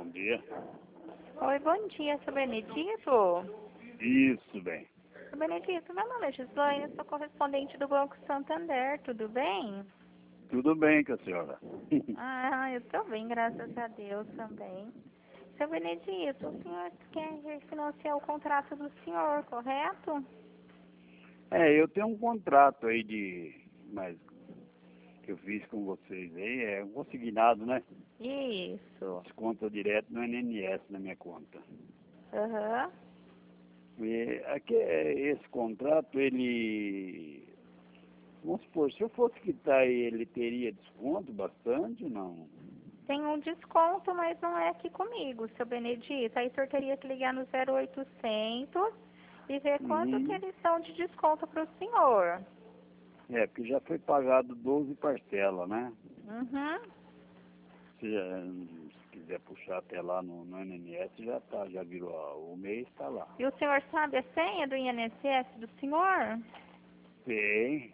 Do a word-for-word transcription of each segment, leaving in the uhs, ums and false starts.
bom dia. Oi, bom dia, seu Benedito. Isso, bem. Seu Benedito, meu nome é Gislaine, sou correspondente do Banco Santander, tudo bem? Tudo bem com a senhora. Ah, eu tô bem, graças a Deus também. Seu Benedito, o senhor quer refinanciar o contrato do senhor, correto? É, eu tenho um contrato aí de... Mas que eu fiz com vocês aí, é um consignado, né? Isso. Desconto direto no I N N S na minha conta. Aham. E aqui, esse contrato, ele... Vamos supor, se eu fosse quitar ele, teria desconto bastante ou não? Tem um desconto, mas não é aqui comigo, seu Benedito. Aí o senhor teria que ligar no zero oitocentos e ver quanto que Uhum. eles são de desconto para o senhor. É, porque já foi pagado doze parcelas, né? Uhum. Se, se quiser puxar até lá no, no I N N S, já tá, já virou ó, o mês, está lá. E o senhor sabe a senha do I N S S do senhor? Tem.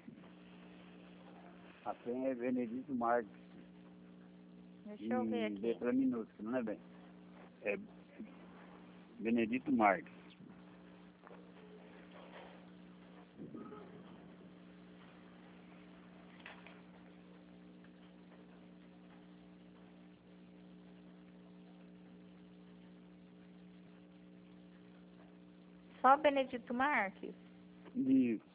A senha é Benedito Marques. Deixa eu ver Em aqui. letra minúscula, não é bem? É Benedito Marques. Só Benedito Marques? Isso.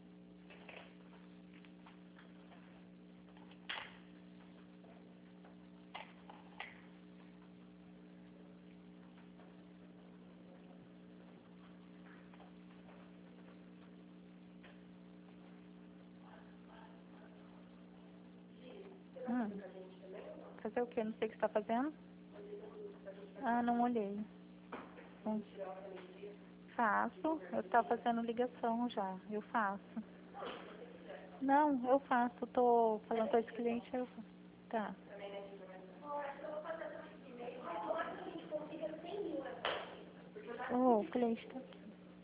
Hum. Fazer o quê? Não sei o que você está fazendo. Ah, não olhei. Hum. Faço. Eu estava fazendo ligação já. Eu faço. Não, eu faço. Tô falando com esse cliente, eu faço. Tá. Oh, o cliente está aqui.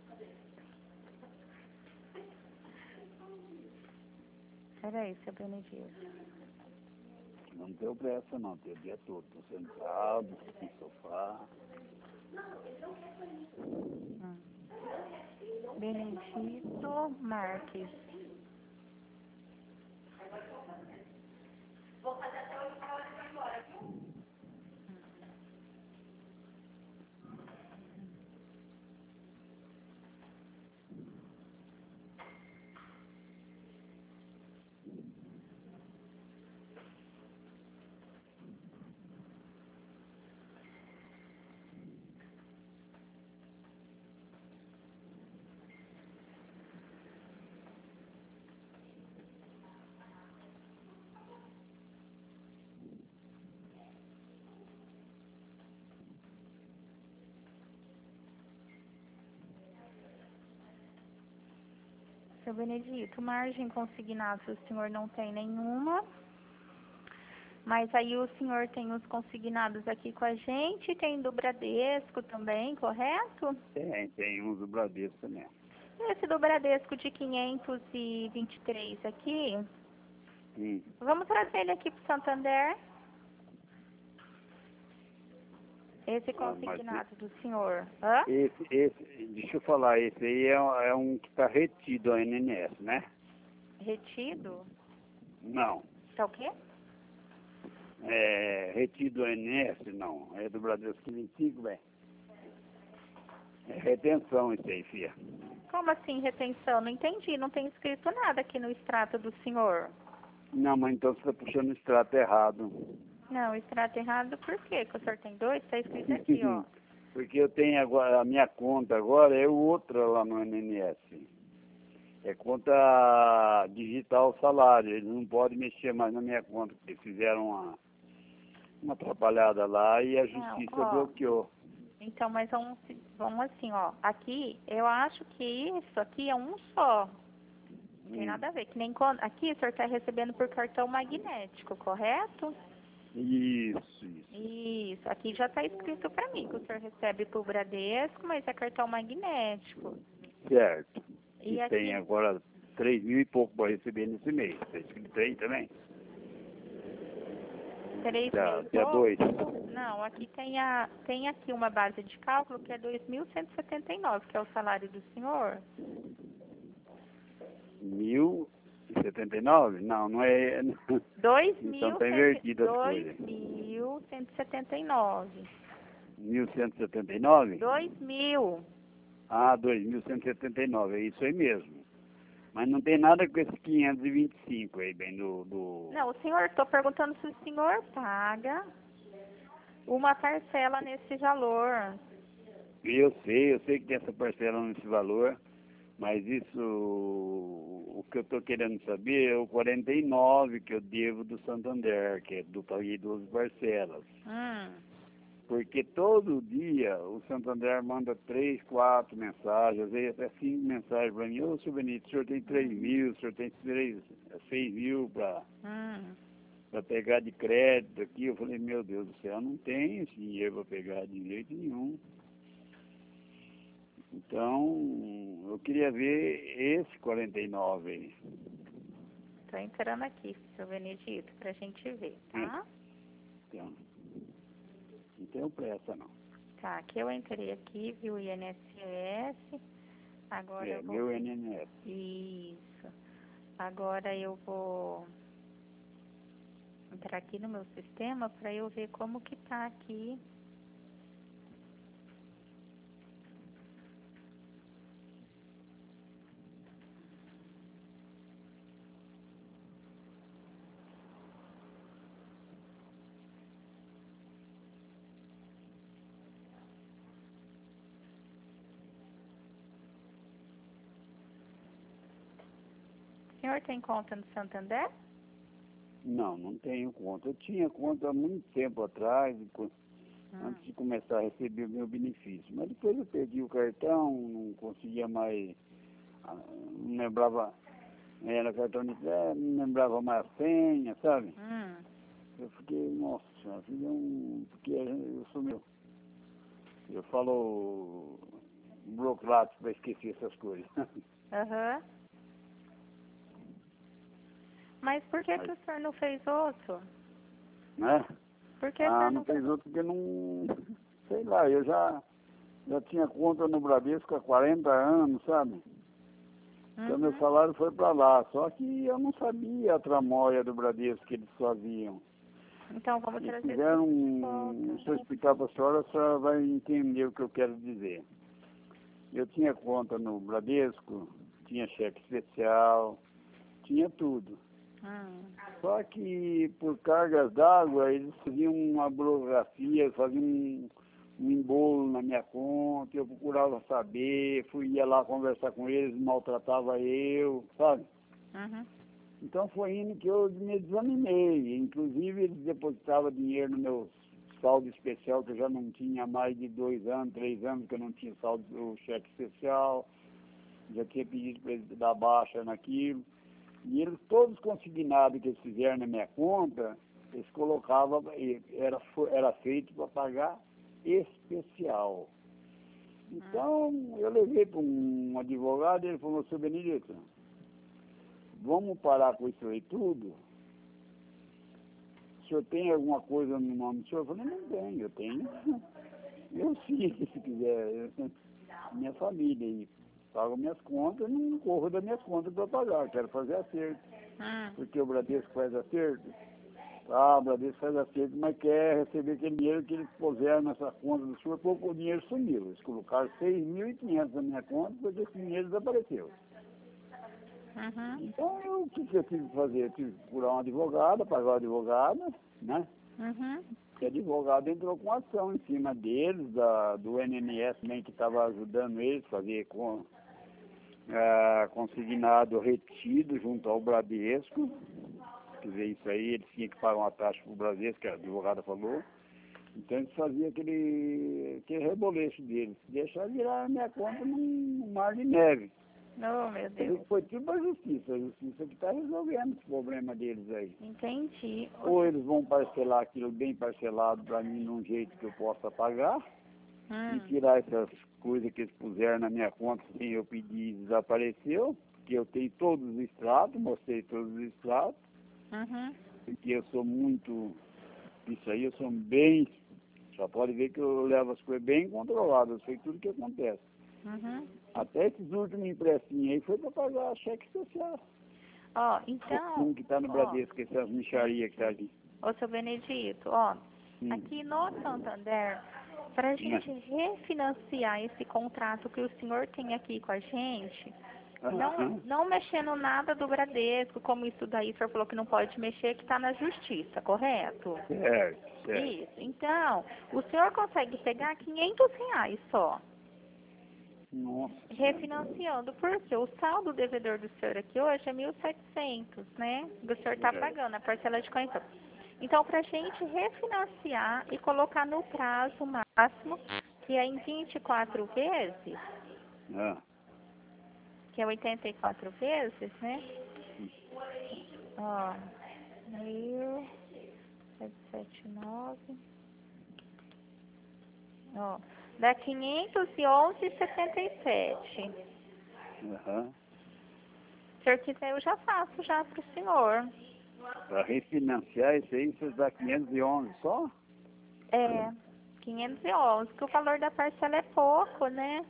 Peraí, seu Benedito. Não tenho pressa não, tem o dia todo. Estou sentado, no sofá. Hum. Benedito Marques. Seu Benedito, margem consignada o senhor não tem nenhuma, mas aí o senhor tem os consignados aqui com a gente, tem do Bradesco também, correto? Tem, tem uns do Bradesco também. Esse do Bradesco de quinhentos e vinte e três aqui, Hum. vamos trazer ele aqui para o Santander. Esse Ah, mas consignado do senhor. Hã? esse, esse, deixa eu falar, esse aí é, é um que está retido ao I N N S, né? Retido? Não. Tá o quê? É, retido ao I N N S, não. É do Bradesco vinte e cinco, bem. É retenção isso aí, filha. Como assim retenção? Não entendi, não tem escrito nada aqui no extrato do senhor. Não, mas então você está puxando o extrato errado. Não, extrato errado por quê? Que o senhor tem dois? Tá escrito aqui, ó. Porque eu tenho agora, a minha conta agora é outra lá no I N N S. É conta digital salário. Eles não podem mexer mais na minha conta, porque fizeram uma, uma atrapalhada lá e a Não, justiça ó. bloqueou. Então, mas vamos, vamos assim, ó. Aqui, eu acho que isso aqui é um só. Não tem Hum. nada a ver. Que nem quando, aqui o senhor está recebendo por cartão magnético, correto? Isso, isso. Isso. Aqui já está escrito para mim que o senhor recebe por Bradesco, mas é cartão magnético. Certo. E E tem aqui, agora três mil e pouco para receber nesse mês. Está escrito aí também? Três Dia, mil e dia dois. pouco? Não, aqui tem, a, tem aqui uma base de cálculo que é dois mil cento e setenta e nove, que é o salário do senhor. Mil e setenta e nove? Não, não é. Dois Então mil tá invertido as coisas. dois mil cento e setenta e nove. Mil cento e setenta e nove? Dois mil. Ah, dois mil cento e setenta e nove, é isso aí mesmo. Mas não tem nada com esse quinhentos e vinte e cinco aí, bem, do... do... Não, o senhor, estou perguntando se o senhor paga uma parcela nesse valor. Eu sei, eu sei que tem essa parcela nesse valor, mas isso, o que eu estou querendo saber é o quarenta e nove que eu devo do Santander, que é do paguei doze parcelas. Hum. Porque todo dia o Santander manda três, quatro mensagens, às vezes até cinco mensagens para mim. Ô, senhor Benito, o senhor tem três mil, o senhor tem três, seis mil para Hum. para pegar de crédito aqui. Eu falei, meu Deus do céu, eu não tenho esse dinheiro para pegar de jeito nenhum. Então, eu queria ver esse quarenta e nove aí. Estou entrando aqui, seu Benedito, para a gente ver, tá? Então, não tenho pressa, não. Tá, aqui eu entrei aqui, vi o I N S S. Agora É, eu vou... meu I N S. Isso. Agora eu vou entrar aqui no meu sistema para eu ver como que tá aqui. O senhor tem conta no Santander? Não, não tenho conta. Eu tinha conta há muito tempo atrás, Hum. antes de começar a receber o meu benefício. Mas depois eu perdi o cartão, não conseguia mais, ah, não lembrava, era cartão de crédito, não lembrava mais a senha, sabe? Hum. Eu fiquei, nossa, eu fiquei um, porque eu sou meu, eu falo burocrático para esquecer essas coisas. Aham. Mas por que Mas, que o senhor não fez outro? né? Por que o Ah, senhor não não fez fez? outro porque não, sei lá, eu já, já tinha conta no Bradesco há quarenta anos, sabe? Então meu Uhum. salário foi para lá, só que eu não sabia a tramóia do Bradesco que eles faziam. Então vamos Eles trazer fizeram tudo de um, volta. se eu explicar para a senhora, a senhora vai entender o que eu quero dizer. Eu tinha conta no Bradesco, tinha cheque especial, tinha tudo. Hum. Só que por cargas d'água eles faziam uma burocracia, faziam um, um embolo na minha conta, eu procurava saber, fui ia lá conversar com eles, maltratava eu, sabe? Uhum. Então foi indo que eu me desanimei. Inclusive eles depositavam dinheiro no meu saldo especial, que eu já não tinha há mais de dois anos, três anos que eu não tinha saldo o cheque especial, já tinha pedido para eles dar baixa naquilo. E eles, todos consignados que eles fizeram na minha conta, eles colocavam, era, era feito para pagar especial. Então, eu levei para um advogado e ele falou, seu Benedito, vamos parar com isso aí tudo? O senhor tem alguma coisa no nome do senhor? Eu falei, não tenho, eu tenho. Eu sim, se quiser, eu, minha família aí. Pago minhas contas, não corro das minhas contas para pagar, quero fazer acerto. Hum. Porque o Bradesco faz acerto. Ah, o Bradesco faz acerto, mas quer receber aquele dinheiro que eles puseram nessa conta do senhor, porque o dinheiro sumiu. Eles colocaram seis mil e quinhentos na minha conta, porque esse dinheiro desapareceu. Uhum. Então, eu, o que, que eu tive que fazer? Eu tive que procurar um advogado, pagar o advogado, né? Uhum. O advogado entrou com ação em cima deles, da, do I N S também, que estava ajudando eles a fazer com, é, consignado retido junto ao Bradesco. Quer dizer, isso aí, eles tinham que pagar uma taxa para o Bradesco, que a advogada falou. Então eles faziam aquele, aquele reboleixo deles, deixar virar a minha conta num, num mar de neve. Oh, meu Quer dizer, Deus. que foi tudo para a justiça, a justiça que está resolvendo esse problema deles aí. Entendi. Ou eles vão parcelar aquilo bem parcelado para mim num jeito que eu possa pagar, Hum. e tirar essas coisas que eles puseram na minha conta sem eu pedir e desapareceu, porque eu tenho todos os extratos, mostrei todos os extratos, Uhum. porque eu sou muito Isso aí eu sou bem... Só pode ver que eu levo as coisas bem controladas. Eu sei tudo que acontece. Uhum. Até esses últimos empréstimos aí foi para pagar cheque social. Ó, então... Um que está no ó, Bradesco, essas micharias que está ali. Ô, seu Benedito, ó, Hum. aqui no Santander, para a gente refinanciar esse contrato que o senhor tem aqui com a gente, não, Aham. não mexendo nada do Bradesco, como isso daí o senhor falou que não pode mexer, que está na justiça, correto? Certo, certo. Isso. Então, o senhor consegue pegar quinhentos reais só, Nossa. refinanciando, porque o saldo devedor do senhor aqui hoje é mil e setecentos, né? O senhor está É. pagando a parcela de quarenta. Então, para a gente refinanciar e colocar no prazo máximo, que é em vinte e quatro vezes, Ah. que é oitenta e quatro vezes, né? Ó, mil setecentos e setenta e nove. Ó, dá quinhentos e onze reais e setenta e sete. Aham. Se o senhor quiser, eu já faço já para o senhor. Para refinanciar isso aí, você dá quinhentos e onze só? É, quinhentos e onze, que o valor da parcela é pouco, né?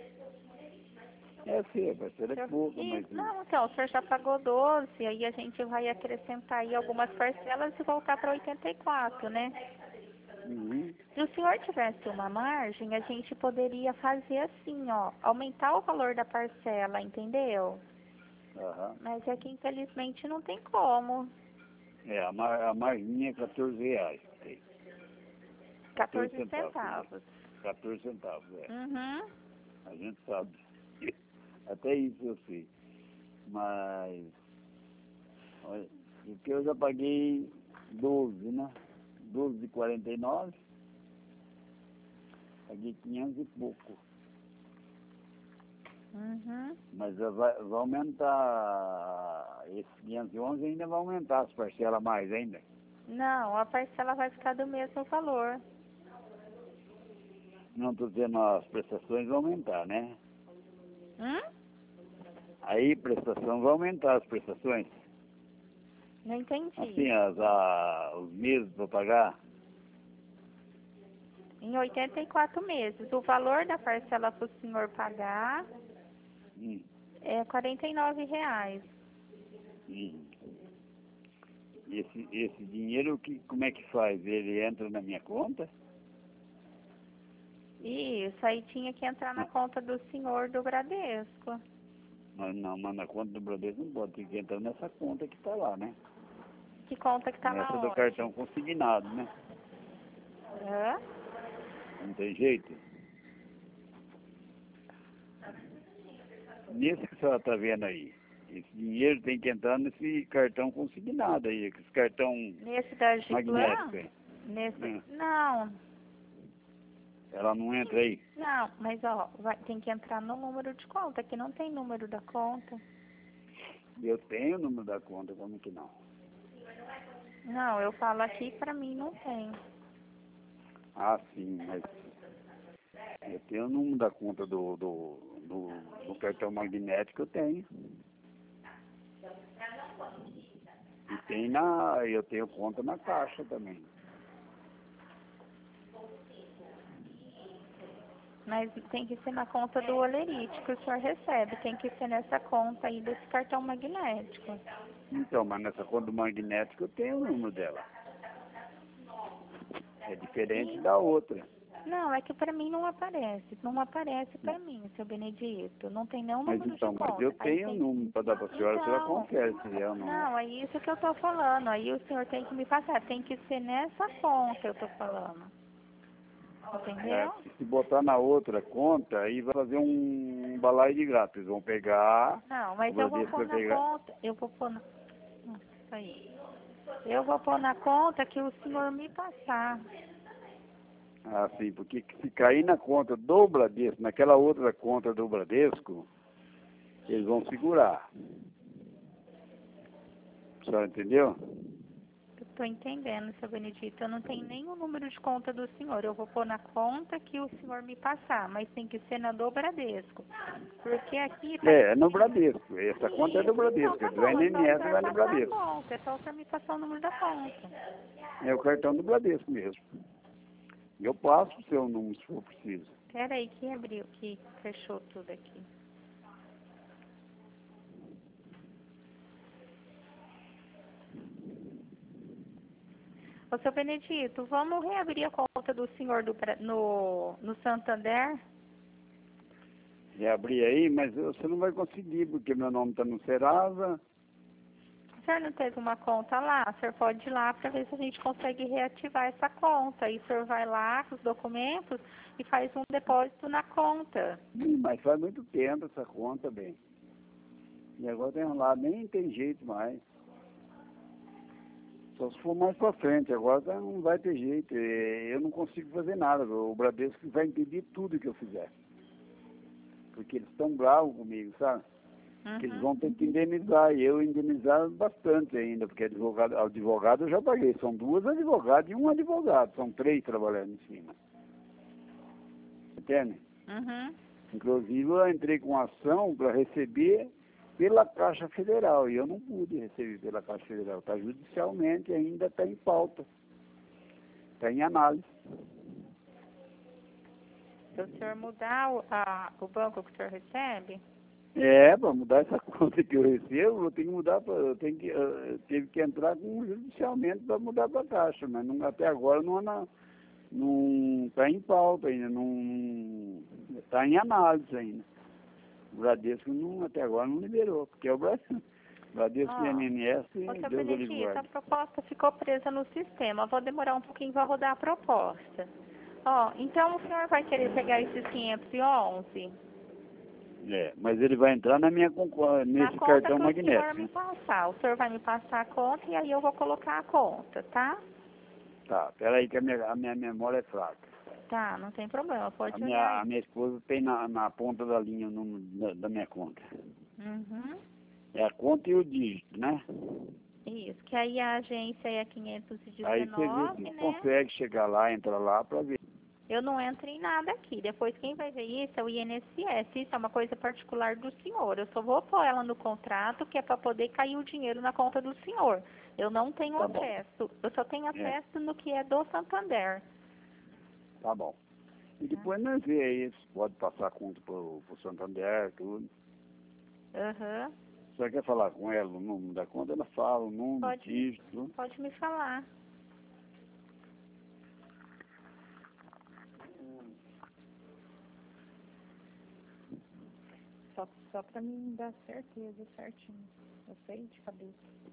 É, sim, vai ser é pouco, mas... Isso, não, então, o senhor já pagou doze, aí a gente vai acrescentar aí algumas parcelas e voltar para oitenta e quatro, né? Uhum. Se o senhor tivesse uma margem, a gente poderia fazer assim, ó, aumentar o valor da parcela, entendeu? Aham. Mas é que infelizmente não tem como. É, a, mar, a marginha é quatorze reais. Tem. quatorze centavos. centavos. quatorze centavos, é. Uhum. A gente sabe. Até isso eu sei. Mas... Olha, porque eu já paguei doze, né? doze de quarenta e nove. Paguei quinhentos e pouco. Uhum. Mas vai, vai aumentar, esse quinhentos e onze ainda vai aumentar as parcelas mais ainda. Não, a parcela vai ficar do mesmo valor. Não estou dizendo as prestações vão aumentar, né? Hum? Aí prestação vai aumentar as prestações. Não entendi. Assim, as, a, os meses para pagar. Em oitenta e quatro meses. O valor da parcela para o senhor pagar Hum, é quarenta e nove reais. hum. Esse, esse dinheiro, que, como é que faz? Ele entra na minha conta? Isso, aí tinha que entrar na Ah, conta do senhor do Bradesco. mas não, mas na conta do Bradesco não pode, tem que entrar nessa conta que está lá, né? Que conta que tá lá Nessa do onde? cartão consignado, né? Hã? Não tem jeito. Nesse que a senhora está vendo aí, esse dinheiro tem que entrar nesse cartão consignado aí, esse cartão Nesse da Giplan? magnético aí. Nesse... Hum. Não, Ela não entra aí. não, mas ó, vai, tem que entrar no número de conta, que não tem número da conta. Eu tenho o número da conta, como que não? Não, eu falo aqui, pra mim não tem. Ah, sim, mas eu tenho o número da conta do, do, do, do cartão magnético, eu tenho. E tem na, eu tenho conta na caixa também. Mas tem que ser na conta do Olerite que o senhor recebe. Tem que ser nessa conta aí desse cartão magnético. Então, mas nessa conta do magnético eu tenho o número dela. É diferente da outra. Não, é que pra mim não aparece. Não aparece pra mim, seu Benedito. Não tem nenhum Mas número então, de mas conta. eu Aí tenho o tem... número para dar para a senhora, a senhora Então, confere se é ou não. não, é isso que eu tô falando. Aí o senhor tem que me passar. Tem que ser nessa conta, eu tô falando. É, Entendeu? se botar na outra conta, aí vai fazer um balaio de graça. Eles vão pegar, Não, o mas eu vou Bradesco pôr vai na pegar. conta. Eu vou pôr na... Nossa, aí. Eu vou pôr na conta que o senhor me passar. Ah, sim, porque se cair na conta do Bradesco, naquela outra conta do Bradesco, eles vão segurar. A senhora entendeu? tô entendendo, seu Benedito. Eu não tenho nem o número de conta do senhor. Eu vou pôr na conta que o senhor me passar, mas tem que ser na do Bradesco. Porque aqui... Tá... É, é no Bradesco. Essa conta é do Bradesco. Então, tá Do bom, N N S é vai só no o senhor passar a Bradesco. conta. É só o senhor me passar o número da conta. É o cartão do Bradesco mesmo. Eu passo o seu número se for preciso. Pera aí, que abriu, que fechou tudo aqui. Ô, seu Benedito, vamos reabrir a conta do senhor do, Bra- no, no Santander? Reabrir aí, mas você não vai conseguir, porque meu nome está no Serasa. O senhor não teve uma conta lá? O senhor pode ir lá para ver se a gente consegue reativar essa conta. Aí o senhor vai lá com os documentos e faz um depósito na conta. Ih, mas faz muito tempo essa conta, bem. E agora tem lá, nem tem jeito mais. Só se for mais pra frente, agora tá- não vai ter jeito. É, eu não consigo fazer nada. O Bradesco vai impedir tudo que eu fizer. Porque eles estão bravos comigo, sabe? Que eles Uhum. vão ter que indenizar. E eu indenizar bastante ainda, porque advogado, advogado eu já paguei. São duas advogadas e um advogado. São três trabalhando em cima. Entende? Uhum. Inclusive eu entrei com ação para receber pela Caixa Federal. E eu não pude receber pela Caixa Federal. Está judicialmente, ainda está em pauta. Está em análise. Se o senhor mudar o, a, o banco que o senhor recebe, É, para mudar essa conta que eu recebo, eu tenho que mudar para. Eu tenho que, eu tive que entrar com judicialmente para mudar para a Caixa, mas não, até agora não está não, tá em pauta ainda, não está em análise ainda. O Bradesco não, até agora não liberou, porque é o Brasil. Bradesco ó, e N N S, ô, seu Deus o livre Benedito, a guarde. proposta ficou presa no sistema. Vou demorar um pouquinho para rodar a proposta. Ó, então o senhor vai querer pegar esses quinhentos e onze? É, mas ele vai entrar na minha concor- Na nesse conta cartão que o senhor magnético. me Né? passar. O senhor vai me passar a conta e aí eu vou colocar a conta, tá? Tá, peraí que a minha, a minha memória é fraca. Tá, não tem problema, A pode minha, olhar a aí. minha esposa tem na, na ponta da linha o número da, da minha conta. Uhum. É a conta e o dígito, né? Isso, que aí a agência é Aí você vê se quinhentos e dezenove, né? consegue chegar lá, entrar lá para ver. Eu não entro em nada aqui. Depois quem vai ver isso é o I N S S. Isso é uma coisa particular do senhor. Eu só vou pôr ela no contrato que é para poder cair o dinheiro na conta do senhor. Eu não tenho Tá bom. acesso. Eu só tenho É, acesso no que é do Santander. tá bom. E depois nós vê aí se pode passar a conta pro, pro Santander, tudo. Aham. Você quer falar com ela o número da conta? Ela fala o número, o Pode, dígito, tudo. pode me falar. Só, só para mim dar certeza certinho. Eu sei de cabeça.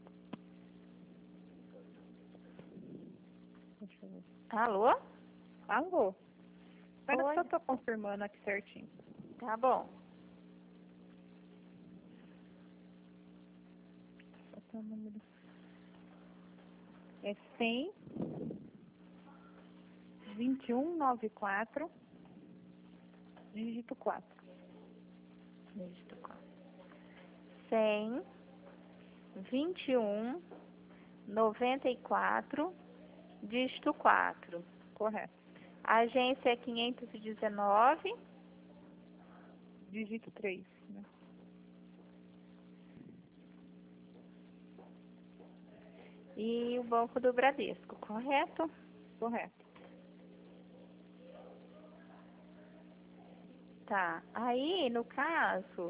Deixa eu ver. Alô? Alô? Espera Oi. que eu tô confirmando aqui certinho. Tá bom. Só tá o número. É cem, vinte e um, noventa e quatro, dígito quatro. Dígito quatro. cem, vinte e um, noventa e quatro, dígito quatro. Correto. A agência é quinhentos e dezenove. Dígito três, né? E o Banco do Bradesco, correto? Correto. Tá. Aí, no caso,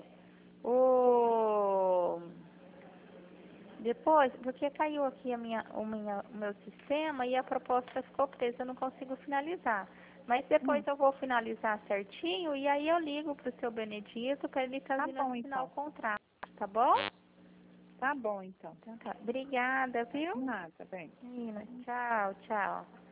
o... Depois, porque caiu aqui a minha, o, minha, o meu sistema e a proposta ficou presa, eu não consigo finalizar. Mas depois Hum. eu vou finalizar certinho e aí eu ligo pro seu Benedito para ele estar Tá vindo bom, assinar então. o contrato, tá bom? Tá bom, então. Então tá. Obrigada, viu? Nada, bem. Menina, tchau, tchau.